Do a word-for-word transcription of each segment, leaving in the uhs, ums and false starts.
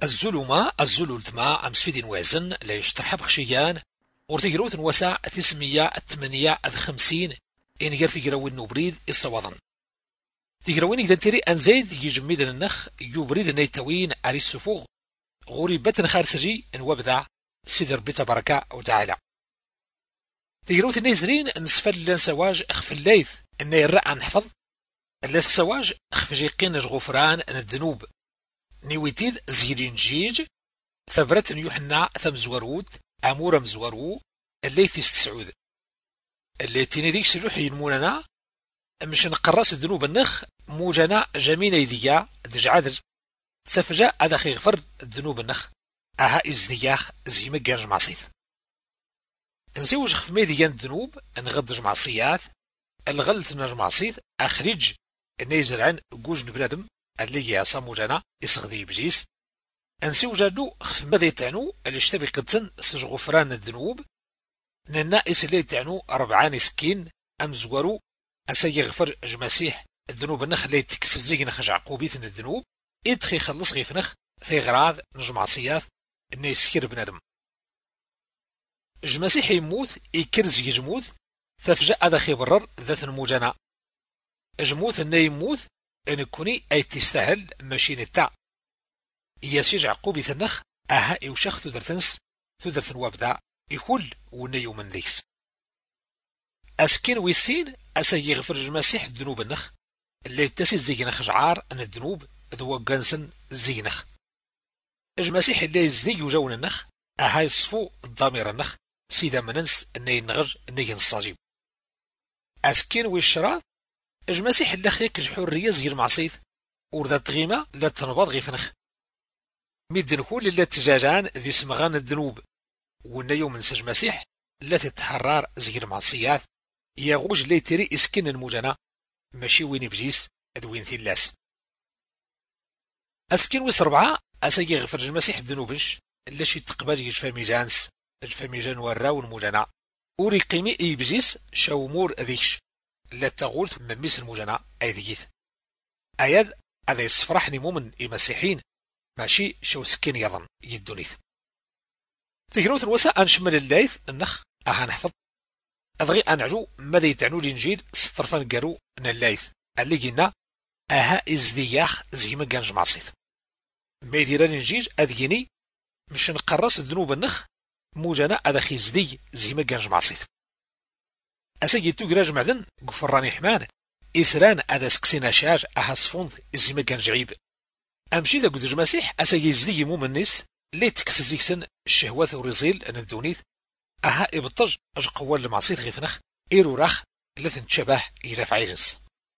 الزلمة الزلولتما أمس فيدين وازن لا يشترح بخشيان ورتقروث وسع تسمية الثمانية الخمسين إن غير تقروين نبريد الصوضن تقروين إذا تري أنزيد يجمد النخ يبريد نيتوين أري السفوغ غريبة خارسجي إن وبدع سيدر بتبارك وتعالى تقروث النيزرين نسفل لان سواج أخف الليث إن يرأى نحفظ الليث سواج أخف جيقين غفران أن الذنوب نيويتيد زيرين جيج ثبرت يوحنا ثم زورود أمور مزورو اللي تستسعود اللي تنيديك سلوح ينموننا مش نقرص الذنوب النخ موجنا جمينا يذيا دجعادر سفجاء هذا خي غفر الذنوب النخ أها إزدياخ زي مجرج معصيث نزيوج خف ميديان الذنوب نغدج معصيات الغلط نرج معصيث أخرج نيزل عن جوج بنادم اللي ياسا موجنا يصغذي بجيس انسيوجادو خف ماذا يتعنو اللي اشتبه قدسن سج غفران الذنوب ننائس اللي يتعنو أربعان سكين أمزورو أسي يغفر جمسيح الذنوب النخ اللي تكس الزيق نخ عقوبيت الذنوب إدخي خلص غيف نخ ثي غراض نجمع صياث إنه يسكر بنادم جمسيح يموت يكرز يجموت تفجأ هذا خيبرر ذات الموجنا جموت إنه يموت إن كوني أي تستاهل ماشي نتا يسيج عقوبي النخ أها يوشخ تدرتنس تدرتن وابدا يكل ونيو من ذيكس أسكين ويسين أسا يغفر المسيح الذنوب النخ اللي تسي زي نخ جعار أن الذنوب ذو قنسن زي نخ المسيح اللي يزدي يجون النخ أها يصفو الضمير النخ سيدا مننس أن ينغر أن ينصاجيب أسكين ويشراط المسيح اللي خيك الحرية زي المعصيث ورذات غيمة لا تنبض غيف نخ ميدن كل اللي تجاجان ذي سمغان الذنوب والنيو من سج مسيح لا تتحرر زي المعصيات يغوج لي تري اسكن المجنا ماشي وين بجيس ادوين ثلاث اسكن ويس ربعة اسا يغفر المسيح الذنوبش اللي شي تقبل يجفامي جانس الفامي جان وراو المجنا وري قيمي اي بجيس شاومور ذيكش لا تغول من ميس المجنا اي ذيث اياد هذا يصفرحني مؤمن اي مسيحين ماشي شو سكين يظن يدونيث تكروت الوساء أنشمل الليث النخ أها نحفظ أضغي أنعجو ماذا يتعنو الإنجيل سطرفان قارو أن الليث اللي قلنا أها إزدياخ زي ما كانش معصيث ما يدير الإنجيل أذيني مش نقرص الذنوب النخ موجانا أدخي زدي زي ما كانش معصيث أسيد تقراج معدن قفراني حمان إسران أدا سكسينا شاج أها صفوند زي ما كان جعيب أمشي ذا قدج مسيح أسا يزدي مو من نيس لي تكس زيكسن الشهوات ورزيل أن الدونيث أها إبطج أج قوال المعصيث غيفنخ إيرو راخ لثن تشبه إيراف عيرس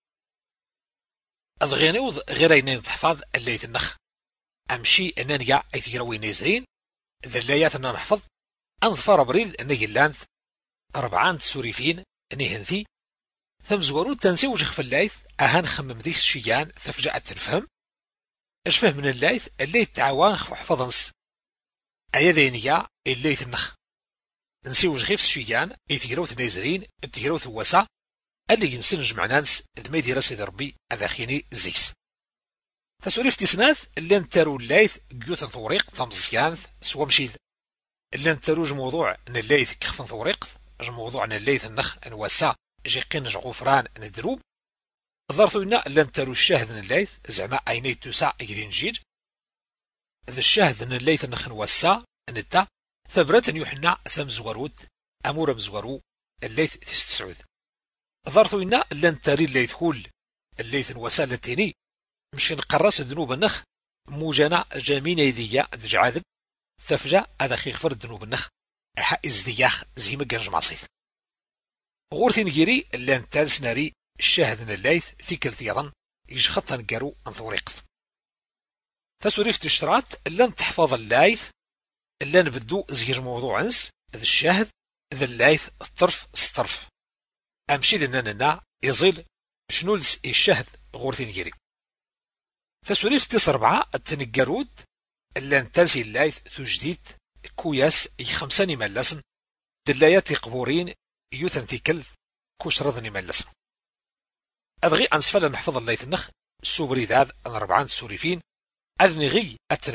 أضغينيوض غير أينين تحفظ الليث النخ أمشي أنانيا أي تيروي نيزرين ذا الليات أننا نحفظ أنظفار بريد أني اللانث أربعان تسوريفين أني هنثي ثم زورود تنسي وجخ في الليث أها نخمم ذيس الشيان تفجأت تنفهم اش فهم من الليث اللي تعاون خف حفظنس ايا ذينيا الليث النخ نسيو جغيف الشيان اي تيروث نيزرين تيروث وسا اللي ينسن جمعنانس دميدي راسي ربي اذاخيني زيكس تسوريف تسناث اللي نتارو الليث قيوت ثوريق تمزيانث سوا مشيذ اللي نتارو موضوع ان الليث كخفن ثوريق موضوع ان الليث النخ ان وسا جيقين غفران ان الذنوب ظرثو إنا لن ترو الشاهد الليث زعما أيني تسع يدين جيج ذا الشاهد أن الليث نخن وسا نتا ثبرت يوحنا ثم زورود أمور مزورو الليث تستسعود ظرثو إنا لن تري الليث كل الليث وسا لتيني مش نقرص الذنوب النخ موجنا جامين يديا دجعاذب ثفجا هذا خي غفر الذنوب النخ أحا إزدياخ زي ما كانش معصيث غورثين جيري لن تالس ناري الشاهد الليث ثيكل ثيضا يجخطها نقارو انثوريقف تسوريف تشترات لن تحفظ الليث لن بدو زير موضوع انس ذا الشاهد ذا الليث الطرف سطرف امشي ذناننا يزيل شنولس الشاهد غورثين جيري تسوريف تيس ربعة التنقارود لن تنسي الليث تجديد كوياس يخمساني ملسن دلايات قبورين يوثن ثيكل كوش رضني ملسن أدغي أنسفل نحفظ الليث النخ السوبري ذاذ أن ربعان السوريفين أذنغي التنعاود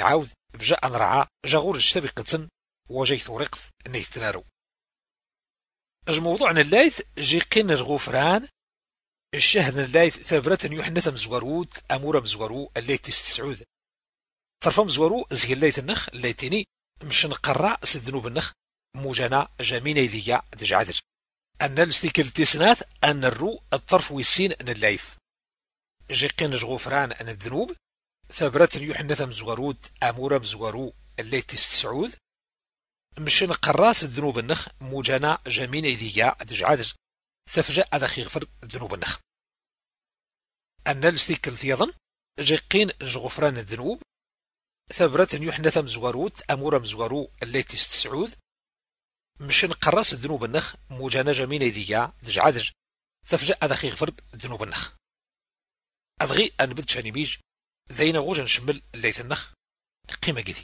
بجا أنرعى جاغور الشتبي قدسن وجاي ثوريقث نيث تنارو الموضوع اللايث جي قين الغفران الشهد اللايث ثابرة يحنث مزورود أمور مزورو الليت تستسعود طرف مزورو زي الليت النخ الليتيني مش نقرع سذنوب النخ موجانا جاميني ذيا دجعذر أن الستيكل تسناث أن الرو الطرف والسين أن اللايث جي قين الغفران أن الذنوب ثابرة يحنث مزورود أمور مزورو الليت تستسعود مش نقراس الذنوب النخ موجانا جامين إذيا دجعادر ثفجأ أدخي غفر الذنوب النخ أن الستيكل ثيضا جيقين غفران الذنوب ثبرة يحنث مزوروت أمور مزورو اللي تستسعود مش نقراس الذنوب النخ موجانا جامين إذيا دجعادر ثفجأ أدخي غفر الذنوب النخ أدغي أنبت شانيميج ذينا غوجا نشمل الليت النخ قيمة جدي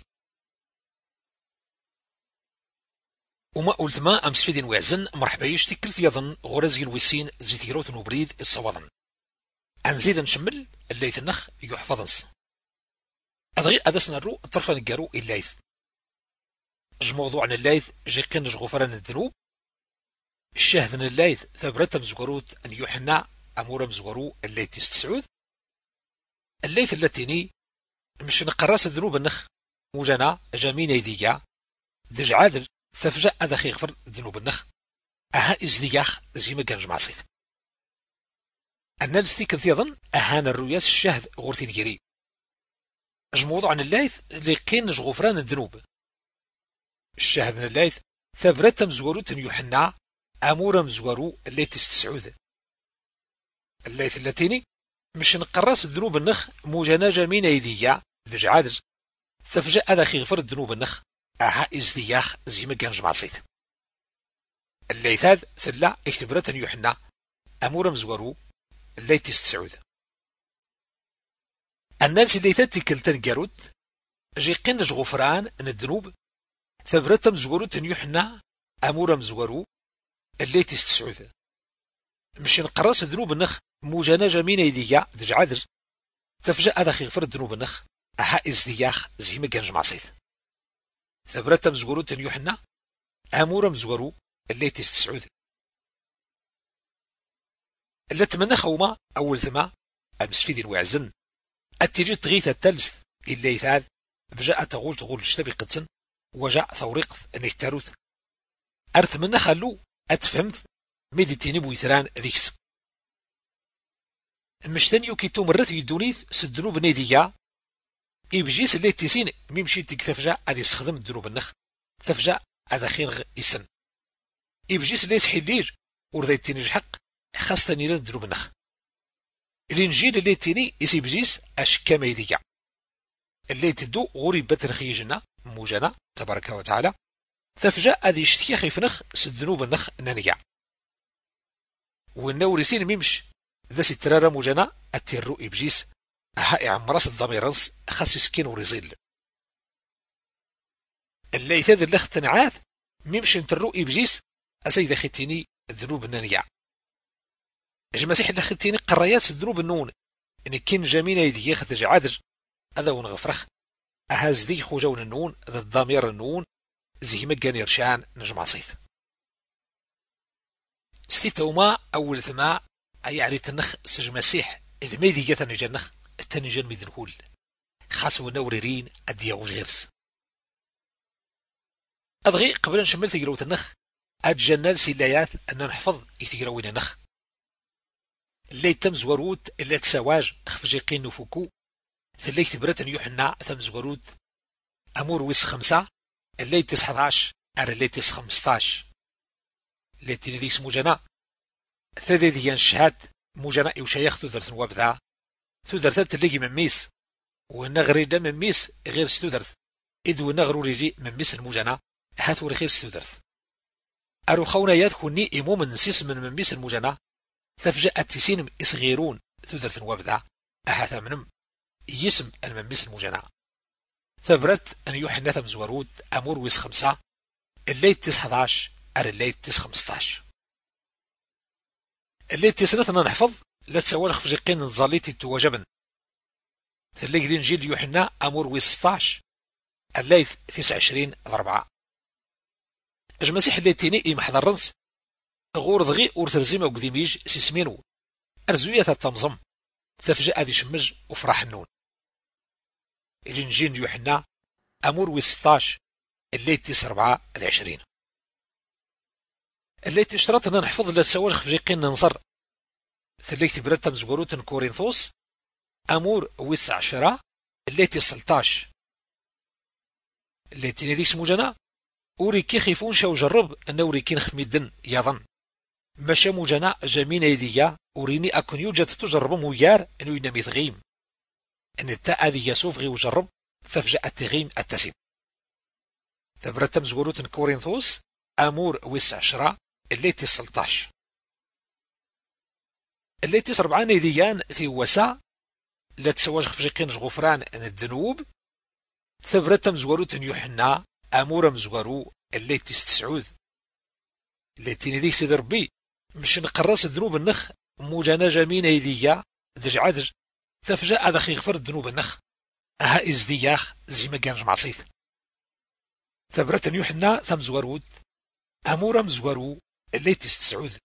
وما قلت ما أمس فيدين وعزن مرحبا يشتكل في يظن غرزي الوسين زيتيروت نبريد الصواضن أنزيد نشمل الليث النخ يحفظنس أدغي أدسنا الرو طرفا نقارو الليث جموضوع عن الليث جيقين غفران الذنوب الشاهد الليث ثبرت مزقروت أن يحنى أمور مزقرو الليث تستسعود الليث اللتيني مش نقراس الذنوب النخ موجانا جامين يديا دج عادل ثفجأ أدخي غفر ذنوب النخ أها إزدياخ زي ما كانش معصيث أن الستيك ثيضا أهان الرؤياس الشهد غورتين جري الموضوع عن الليث لقين غفران الذنوب الشهد من الليث ثبرت مزورو يحنى أمور مزورو اللي تستسعود الليث اللتيني مش نقراس الذنوب النخ موجانا جامين يديا دج عادل ثفجأ أدخي غفر الذنوب النخ أها إزدياخ زي ما كانش معصيث الليثاذ ثلا اكتبرت يحنى أمور مزورو اللي تستسعود الناس اللي تتكل تنقرود جي قنج غفران ان الذنوب ثبرت مزورو يحنى أمور مزورو اللي تستسعود مش نقراس الذنوب النخ موجانا جامين يديا دج عذر تفجأ أدخي غفر الذنوب النخ أها إزدياخ زي ما كانش معصيث ثبرت مزورو يحنى أمور مزورو اللي تستسعود اللي تمنى خوما أول ثما أمس في دين وعزن أتجي تغيث التلس اللي يثاد بجاء تغول تغول اشتبي قدسن وجاء ثوريقث أن يختاروث أرث منا خلو أتفهمت ميدي تينيبو يثران ذيكس مشتن يوكيتو مرث يدونيث سدنوب نيديا إبجيس اللي تيسين ميمشي تكتفجا أدي يستخدم الدنوب النخ تفجا هذا خير يسن إبجيس اللي يسحيليج ورذي تيني الحق خاصة نيران الدنوب النخ الإنجيل اللي تيني يسي بجيس أشكا ميديا اللي تدو غوري بتر خيجنا موجنا تبارك وتعالى تفجا أدي يشتكي خيفنخ سدنوب النخ نانيا والنورسين ميمش ذا سترارا موجنا التيرو إبجيس هائع عمراس الضميرنس خاص يسكين ورزيل اللي يثاذ اللخ تنعاث ميمش انترو إبجيس أسيد خيتيني الذنوب النانيا جماسيح اللخ تيني قرايات الذنوب النون إن كين جامينا يدي ياخذ عادر هذا ونغفرخ أهاز دي خوجون النون ذا الضمير النون زي مجاني رشان نجمع صيث ستيتوما أول ثما أي عريت النخ سجماسيح إذا ما يدي جاثن جنخ التنجان ميدنهول خاصو نوريرين أديا وغيرس أبغي قبل نشمل تجروت النخ أتجنال سيلايات أن نحفظ يتجروين النخ اللي تم زوروت اللي تسواج خفجيقين نفوكو اللي تبرت يوحنا ثم زوروت أمور ويس خمسة اللي تس حداش أر اللي تس خمستاش اللي تنذيك سمو جنا ثذي ديان شهاد موجنا يوشيخ ثذر ثنواب ذا ثذرثات اللي من ميس ونغري دا من ميس غير ستذرث إذ ونغرو ريجي من ميس الموجنا هاتو غير ستذرث أرو خونا يدخلني إمو من نسيس من من ميس الموجنا تفجأ التسين إصغيرون ثذرث وابذا أهاثا منم يسم المميس الموجنا ثبرت أن يوحنا ثم زورود أمور ويس خمسة الليل تس حداش أر الليل تس خمستاش الليل تسنتنا نحفظ لا تسوى خفجقين نظاليتي توجبن ثلي الإنجيل يوحنا أمور ويس ستاش الليث تسعة وعشرين ضربعة. اجمسيح اللي تيني يمحضر رنس غور ضغي ورترزيم وقديميج سيسمينو ارزوية التمزم تفجأ ذي شمج وفرح النون. اللي نجين يوحنا امور وي ستاش اللي تيس ربعة ذي عشرين. اللي تشرطنا نحفظ لا تسواج خفجيقين ننصر ثليك تبرد تمزقروت كورينثوس امور ويس عشرة اللي تيس سلطاش. اللي تيني ديك سموجنا أوريكي خيفون شاو جرب أن أوريكي نخميدن يظن ماشا موجنا جمين ايديا أوريني أكون يوجد تجرب مويار أنو ينمي ثغيم أن التاء ذي يسوف غي وجرب ثفجأ التغيم التسيم. ثبرت مزوروت كورينثوس أمور ويس عشرة اللي تي سلطاش. اللي تي سربعان ايديان ثي وسا لا تسواج خفجيقين غفران أن الذنوب. ثبرت مزوروت يوحنا امور مزورو اللي تستسعود اللي تيني ديك سيدي ربي مش نقرص الذنوب النخ موجانا جامين ايديا دج عدج تفجأ هذا خي غفر الذنوب النخ اها ازدياخ زي ما كانش معصيت. ثبرت يوحنا ثم زورود امور مزورو اللي تستسعود.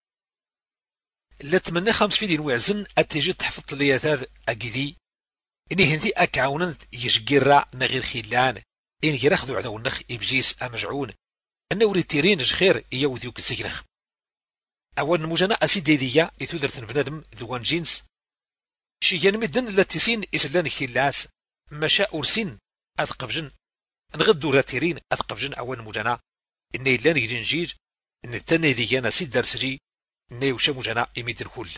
اللي تمنى خمس في دين وعزن اتيجي تحفظ لي ثاذ اكيدي اني هنذي اكعوننت يشقيرا نغير خيلان إن يرخذوا عذو النخ إبجيس أمجعون أنه وريتيرين جخير إيوذيوك السجنخ. أول نموجنا أسيدي ديا يتودرثن بنادم ذوان جينس شيان مدن لاتسين إسلان كتلاس مشاء أرسين أثقبجن نغدو راتيرين أثقبجن أول نموجنا إن إلان يجنجيج إن التاني ديانا سيد درسجي إن يوشا موجنا إميدن كل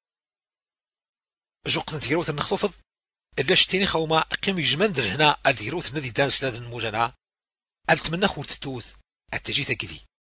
جوقت نتيروث النخفض إلا شتيني خوما قيم يجمان در هنا الديروث ندي دانس لادن موجنا التمنى خور تتوث التجي ثقدي